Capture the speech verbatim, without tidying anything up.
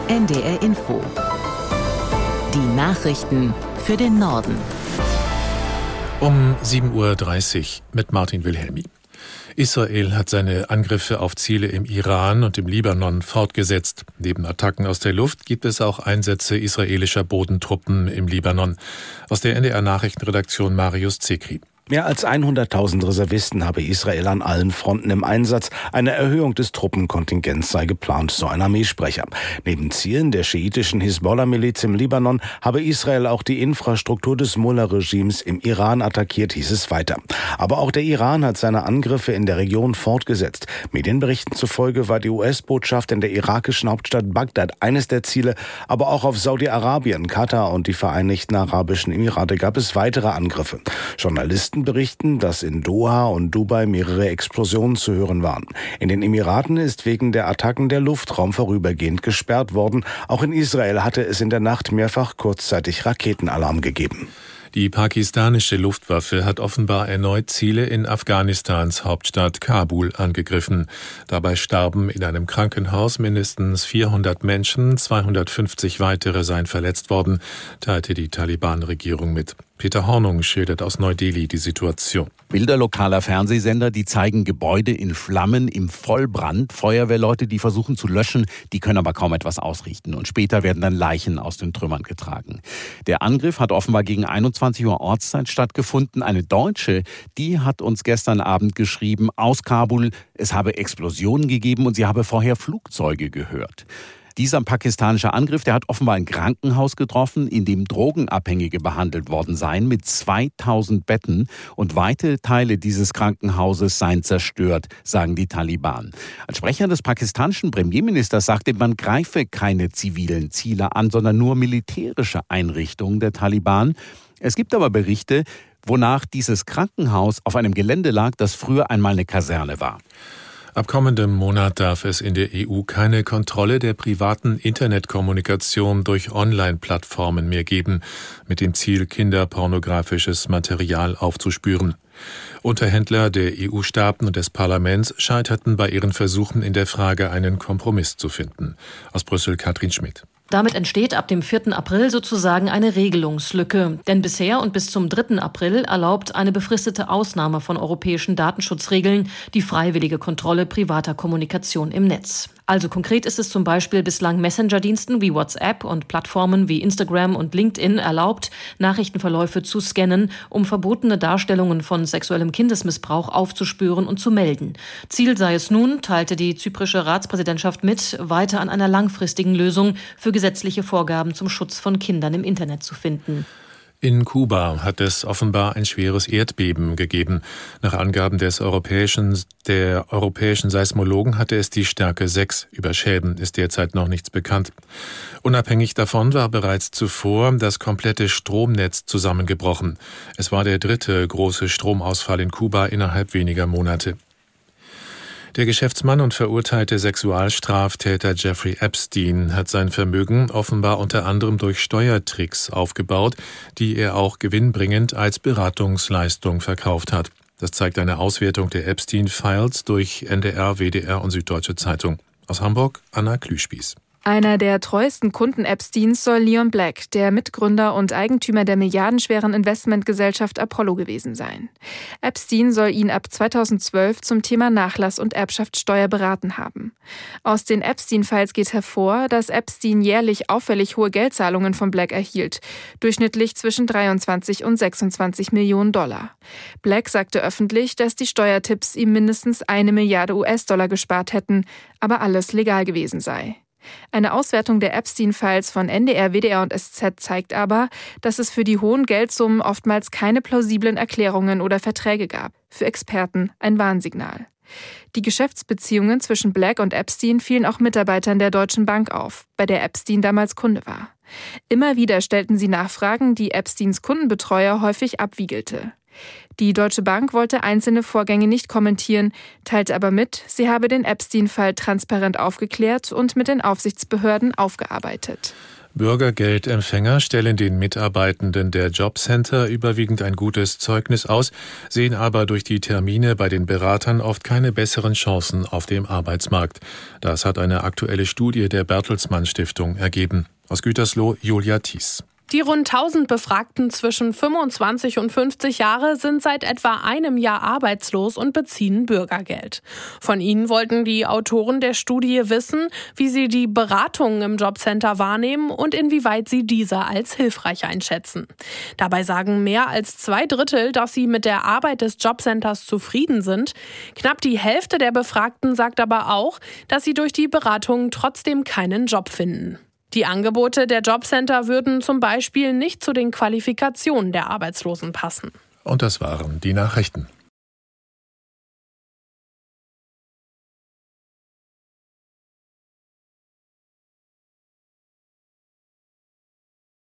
N D R Info. Die Nachrichten für den Norden. Um sieben Uhr dreißig mit Martin Wilhelmi. Israel hat seine Angriffe auf Ziele im Iran und im Libanon fortgesetzt. Neben Attacken aus der Luft gibt es auch Einsätze israelischer Bodentruppen im Libanon. Aus der N D R-Nachrichtenredaktion Marius Zekri. Mehr als hunderttausend Reservisten habe Israel an allen Fronten im Einsatz. Eine Erhöhung des Truppenkontingents sei geplant, so ein Armeesprecher. Neben Zielen der schiitischen Hisbollah-Miliz im Libanon habe Israel auch die Infrastruktur des Mullah-Regimes im Iran attackiert, hieß es weiter. Aber auch der Iran hat seine Angriffe in der Region fortgesetzt. Medienberichten zufolge war die U S-Botschaft in der irakischen Hauptstadt Bagdad eines der Ziele. Aber auch auf Saudi-Arabien, Katar und die Vereinigten Arabischen Emirate gab es weitere Angriffe. Journalisten berichten, dass in Doha und Dubai mehrere Explosionen zu hören waren. In den Emiraten ist wegen der Attacken der Luftraum vorübergehend gesperrt worden. Auch in Israel hatte es in der Nacht mehrfach kurzzeitig Raketenalarm gegeben. Die pakistanische Luftwaffe hat offenbar erneut Ziele in Afghanistans Hauptstadt Kabul angegriffen. Dabei starben in einem Krankenhaus mindestens vierhundert Menschen, zweihundertfünfzig weitere seien verletzt worden, teilte die Taliban-Regierung mit. Peter Hornung schildert aus Neu-Delhi die Situation. Bilder lokaler Fernsehsender, die zeigen Gebäude in Flammen, im Vollbrand. Feuerwehrleute, die versuchen zu löschen, die können aber kaum etwas ausrichten. Und später werden dann Leichen aus den Trümmern getragen. Der Angriff hat offenbar gegen einundzwanzig Uhr Ortszeit stattgefunden. Eine Deutsche, die hat uns gestern Abend geschrieben, aus Kabul, es habe Explosionen gegeben und sie habe vorher Flugzeuge gehört. Dieser pakistanische Angriff, der hat offenbar ein Krankenhaus getroffen, in dem Drogenabhängige behandelt worden seien, mit zweitausend Betten. Und weite Teile dieses Krankenhauses seien zerstört, sagen die Taliban. Ein Sprecher des pakistanischen Premierministers sagte, man greife keine zivilen Ziele an, sondern nur militärische Einrichtungen der Taliban. Es gibt aber Berichte, wonach dieses Krankenhaus auf einem Gelände lag, das früher einmal eine Kaserne war. Ab kommendem Monat darf es in der E U keine Kontrolle der privaten Internetkommunikation durch Online-Plattformen mehr geben, mit dem Ziel, kinderpornografisches Material aufzuspüren. Unterhändler der E U-Staaten und des Parlaments scheiterten bei ihren Versuchen in der Frage, einen Kompromiss zu finden. Aus Brüssel Katrin Schmidt. Damit entsteht ab dem vierten April sozusagen eine Regelungslücke. Denn bisher und bis zum dritten April erlaubt eine befristete Ausnahme von europäischen Datenschutzregeln die freiwillige Kontrolle privater Kommunikation im Netz. Also konkret ist es zum Beispiel bislang Messenger-Diensten wie WhatsApp und Plattformen wie Instagram und LinkedIn erlaubt, Nachrichtenverläufe zu scannen, um verbotene Darstellungen von sexuellem Kindesmissbrauch aufzuspüren und zu melden. Ziel sei es nun, teilte die zyprische Ratspräsidentschaft mit, weiter an einer langfristigen Lösung für gesetzliche Vorgaben zum Schutz von Kindern im Internet zu finden. In Kuba hat es offenbar ein schweres Erdbeben gegeben. Nach Angaben des europäischen, der europäischen Seismologen hatte es die Stärke sechs. Über Schäden ist derzeit noch nichts bekannt. Unabhängig davon war bereits zuvor das komplette Stromnetz zusammengebrochen. Es war der dritte große Stromausfall in Kuba innerhalb weniger Monate. Der Geschäftsmann und verurteilte Sexualstraftäter Jeffrey Epstein hat sein Vermögen offenbar unter anderem durch Steuertricks aufgebaut, die er auch gewinnbringend als Beratungsleistung verkauft hat. Das zeigt eine Auswertung der Epstein-Files durch N D R, W D R und Süddeutsche Zeitung. Aus Hamburg Anna Klüspieß. Einer der treuesten Kunden Epsteins soll Leon Black, der Mitgründer und Eigentümer der milliardenschweren Investmentgesellschaft Apollo gewesen sein. Epstein soll ihn ab zweitausendzwölf zum Thema Nachlass und Erbschaftssteuer beraten haben. Aus den Epstein-Files geht hervor, dass Epstein jährlich auffällig hohe Geldzahlungen von Black erhielt, durchschnittlich zwischen dreiundzwanzig und sechsundzwanzig Millionen Dollar. Black sagte öffentlich, dass die Steuertipps ihm mindestens eine Milliarde U S-Dollar gespart hätten, aber alles legal gewesen sei. Eine Auswertung der Epstein-Files von N D R, W D R und S Z zeigt aber, dass es für die hohen Geldsummen oftmals keine plausiblen Erklärungen oder Verträge gab. Für Experten ein Warnsignal. Die Geschäftsbeziehungen zwischen Black und Epstein fielen auch Mitarbeitern der Deutschen Bank auf, bei der Epstein damals Kunde war. Immer wieder stellten sie Nachfragen, die Epsteins Kundenbetreuer häufig abwiegelte. Die Deutsche Bank wollte einzelne Vorgänge nicht kommentieren, teilte aber mit, sie habe den Epstein-Fall transparent aufgeklärt und mit den Aufsichtsbehörden aufgearbeitet. Bürgergeldempfänger stellen den Mitarbeitenden der Jobcenter überwiegend ein gutes Zeugnis aus, sehen aber durch die Termine bei den Beratern oft keine besseren Chancen auf dem Arbeitsmarkt. Das hat eine aktuelle Studie der Bertelsmann Stiftung ergeben. Aus Gütersloh, Julia Thies. Die rund tausend Befragten zwischen fünfundzwanzig und fünfzig Jahre sind seit etwa einem Jahr arbeitslos und beziehen Bürgergeld. Von ihnen wollten die Autoren der Studie wissen, wie sie die Beratungen im Jobcenter wahrnehmen und inwieweit sie diese als hilfreich einschätzen. Dabei sagen mehr als zwei Drittel, dass sie mit der Arbeit des Jobcenters zufrieden sind. Knapp die Hälfte der Befragten sagt aber auch, dass sie durch die Beratungen trotzdem keinen Job finden. Die Angebote der Jobcenter würden zum Beispiel nicht zu den Qualifikationen der Arbeitslosen passen. Und das waren die Nachrichten.